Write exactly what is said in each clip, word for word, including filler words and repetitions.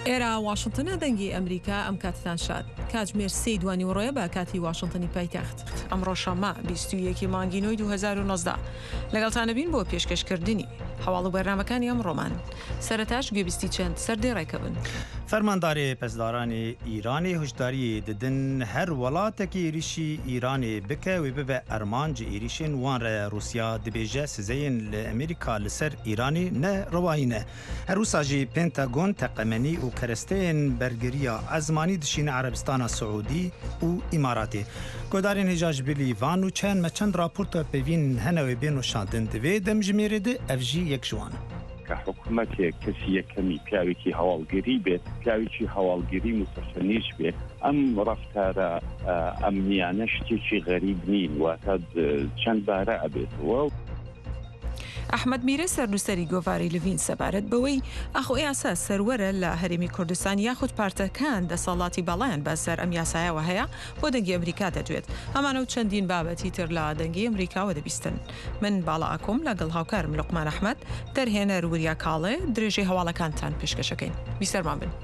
ئێرە واشنتنە دەنگی ئەمریکا ئەم کاتتان شاد کاتژمێر سێ دوانی وڕۆیە بە کاتی واشنتنی پایتەخت ئەمڕۆ شەمە بیست و یەکی مانگی نۆی دوو هەزار و نۆزدە لەگەڵتانەبین بۆ پێشکەشکردنی هەواڵ و بەرنامەکانی ئەم ڕۆمان سەرەتاش گوێبیستی چەند سەردەی ڕێکەبن. فەرمانداری پەسدارانی ئیرانی هشداری ددن هەر وڵاتێکی ئێریشی ئیرانی بکە وێ ببە ئەرمانجی ئێریشین وان رە رووسیا دەبێژە سزەیەن لە ئەمریکا لەسەر ئیرانی نە ڕەوایینە. هەروساژی پێنتاگۆن تەقەمەنی و کەرەستەیەن بەرگریە ئەزمانی دشینە عەرەبستانە سعودی و ئیماراتی. گۆدارین هێژاژ بلی وان و چەند مە چەند راپۆرتە پێوین هەنەوێ بێن و شاندن دەوێ دەمژمێرێدە ئەڤژی یەک جوانە. کە حکوومەتێک کەسی یەکەمی پیاوێکی هەواڵگیری بێت پیاوێکی هەواڵگیری متەسەنیش بێت ئەم ڕەفتارە ئەمنیانە شتێکی غەریب نین واتە چەند بارە ئەبێتەوە. ئەحمەد میرە سەرنووسەری گۆڤاری لڤین سەبارەت بەوەی ئەخۆ یاسا سەروەرە لە هەرێمی کوردستان یاخود پارتەکان دەسەڵاتی بەڵایەن بەسەر ئەم یاسایەوە هەیە بۆ دەنگی ئەمریکا دەدوێت هەمانە و چەندین بابەتی تر لە دەنگی ئەمریکاوە دەبیستن. من باڵا ئەکۆم لەگەڵ هاوکارم لوقمان ئەحمەد دەرهێنەر وریا کاڵێ درێژەی هەواڵەکانتان پێشکەشەکەین. بیسەرمان بن.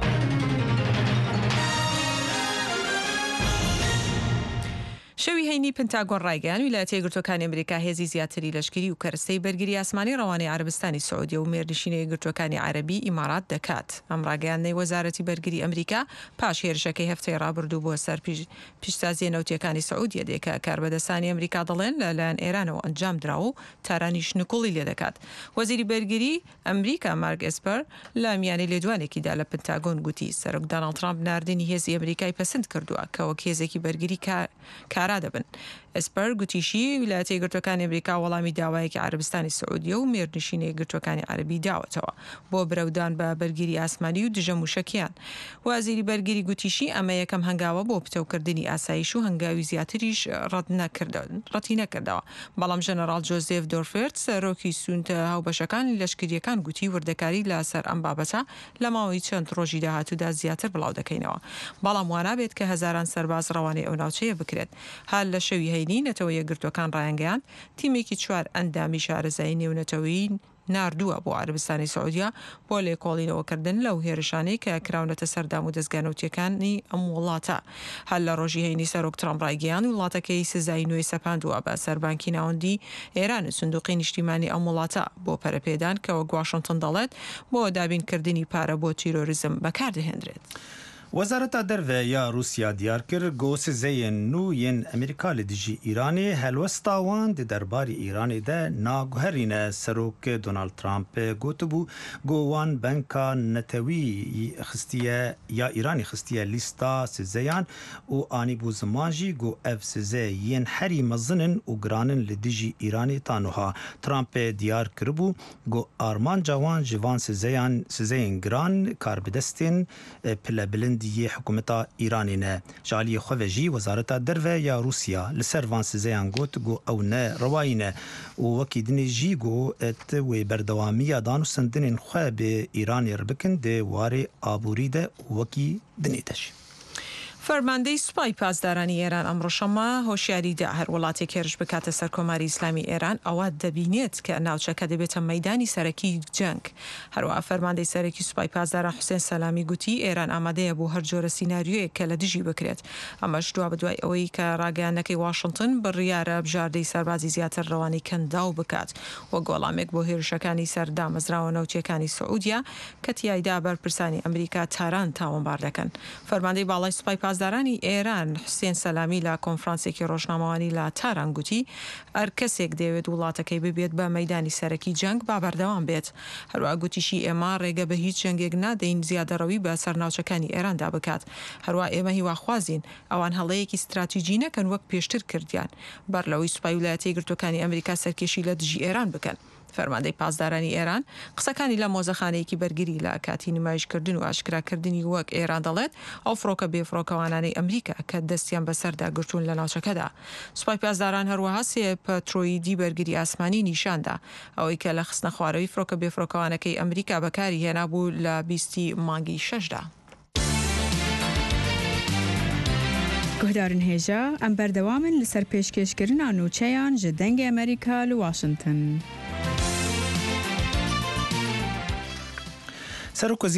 شەوی هەینی پنتاگۆن ڕایگەیان ویلایەتە یەکگرتووەکانی ئەمریکا هێزی زیاتری لەشکری و کەرەستەی بەرگری ئاسمانی ڕەوانەی عەرەبستانی سعودیە و مێردنشینە یەکگرتووەکانی عەرەبی ئیمارات دەکات. ئەم ڕاگەیاندنەی وەزارەتی بەرگری ئەمریکا پاش هێرشەکەی هەفتەی ڕابردوو بۆ سەر پیشتازیە نەوتیەکانی سعودیە دێکە کاربەدەستانی ئەمریکا دەڵێن لەلایەن ئێرانەوە ئەنجام دراوە و تارانیش نکوڵی لێ دەکات. وەزیری بەرگری ئەمریکا مارک ئێسپەر لە میانەی لێدوانێکیدا لە پنتاگۆن گوتی سەرۆک دۆناڵد ترامپ ناردنی هێزی ئەمریکای پەسەند کردووە کە وەک هێزێکی بەرگری کارا دەبن. ئێسپەر گوتیشی ویلایەتە یەکگرتووەکانی ئەمریکا وەڵامی داوایەکی عەرەبستانی سعودیە و مێردنشینە یەکگرتووەکانی عەرەبی داوەتەوە بۆ برەودان بە بەرگری ئاسمانی و دژە موشەکیان. وەزیری بەرگری گوتیشی ئەمە یەکەم هەنگاوە بۆ پتەوکردنی ئاسایش و هەنگاوی زیاتریش ڕەتی نەکردەوە. بەڵام ژەنەڕاڵ جۆزێف دۆرفێرت سەرۆکی سوونتە هاوبەشەکانی لەشکریەکان گوتی وردەکاری لەسەر ئەم بابەتە لە ماوەی چەند ڕۆژی داهاتوودا زیاتر بڵاو دەکەینەوە. بەڵام وانابێت کە هەزاران سەرباز ڕەوانەی ئەو ناوچەیە بکرێت. هەر لە شەوی هەینی نەتەوە یەکگرتووەکان ڕایانگەیاند تیمێکی چوار ئەندامی شارەزایی نێونەتەوەیی ناردووە بۆ عەرەبستانی سعودیا بۆ لێکۆڵینەوەکردن لەو هێرشانەی کە کراونەتە سەردام و دەستگانەوتیەکانی ئەم وڵاتە. هەر لە ڕۆژی هەینی سەرۆک ترامپ ڕایگەیاند وڵاتەکەی سزای نوێی سەپاندووە بە سەربانکی ناوەندی ئێران و سندوقی نیشتیمانی ئەم وڵاتە بۆ پەرەپێدان کە وەک واشنتن دەڵێت بۆ دابینکردنی پارە بۆ تیرۆریزم بەکاردەهێنرێت. وەزارەتا دەرڤە یا رووسیا دیار کرد گۆ سزەیەن نو یەن ئەمریکا لە دژی ئیرانی هەلوەستاوان دی دەرباری ئیرانی دە ناگوهرینە سەرۆک دۆناڵد ترامپ گوتبوو گۆوان بەنکا نەتەوی خستیە یا ئیرانی خستیە لیستا سزەیان و ئانی بوو زمانژی گۆ ئەف سزە یەن هەری مەزنن و گرانن لە دژی ئیرانی تانوها. ترامپ دیار کردبوو گۆ ئارمانجا وان جوان سزەیان سزەیەن گران کاربدەستێن پلە بلند دیە حکوومەتا ئیرانینە. ژالی خوێژی وەزارەتا دەرڤە یا رووسیا لەسەر وان سزەیان گوت گۆ ئەو نە ڕەوایینە و وەکی دنێژی گۆ ئەت وێ بەردەوامیە دان و سندنên xwe bê Îranê bikin dê warê aborî de wekî dinê de jî. فەرماندەی سوپای پاسدارانی ئێران ئەمڕۆ شەمە هۆشیاریدا هەر وڵاتێک هێرش بکاتە سەر کۆماری ئیسلامی ئێران ئەوە دەبینێت کە ناوچەکە دەبێتە مەیدانی سەرەکی جەنگ. هەروەها فەرماندەی سەرەکی سوپای پاسداران حوسێن سەلامی گوتی ئێران ئامادەیە بۆ هەر جۆرە سیناریۆیەک کە لە دژی بکرێت. ئەمەش دوا بەدوای ئەوەی کە ڕاگەیانەکەی واشنتن بڕیارە بژاردەی سەربازی زیاتر ڕەوانەی کەنداو بکات وە گۆڵامێک بۆ هێرشەکانی سەردامەزراوە نەوتیەکانی سعودیا کە تیایدا بەرپرسانی ئەمریکا تاران تاوانبار دەکەن. فەرماندەی باڵای سوپای پاسدارانی ئێران حوسێن سەلامی لە کۆنفرانسێکی ڕۆژنامەوانی لە تاران گوتی هەر کەسێک دەوێت وڵاتەکەی ببێت بە مەیدانی سەرەکی جەنگ با بەردەوام بێت. هەروە گوتیشی ئێمە ڕێگە بە هیچ جەنگێک نادەین زیادەڕەوی بە سەرناوچەکانی ئێراندا بکات. هەروە ئێمە هیواخوازین ئەوان هەڵەیەکی استراتیژی نەکەن وەک پێشتر کردیان بەر لەوەی سوپای ویلایەتە یەکگرتووەکانی ئەمریکا سەرکێشی لە دژی ئێران بکەن. فەرماندەی پاسدارانی ئێران قسەکانی لە مۆزەخانەیەکی بەرگری لە کاتی نمایشکردن و ئاشکراکردنی وەک ئێران دەڵێت ئەو فڕۆکە بێفڕۆکەوانانەی ئەمریکا کە دەستیان بەسەردا گرتوون لە ناوچەکەدا. سوپای پاسداران هەروەها سێ پەترۆیدی بەرگری ئاسمانی نیشاندا ئەوەی کە لە خستنە خوارەوەی فڕۆکە بێفڕۆکەوانەکەی ئەمریکا بەکاری هێنابوو لە بیستی مانگی شەشدا. گۆدارن هێژە ئەم بەردەوامن لەسەر پێشکەشکردنا نوچەیان ji dengê ئەمریکا li Washington. سەرۆک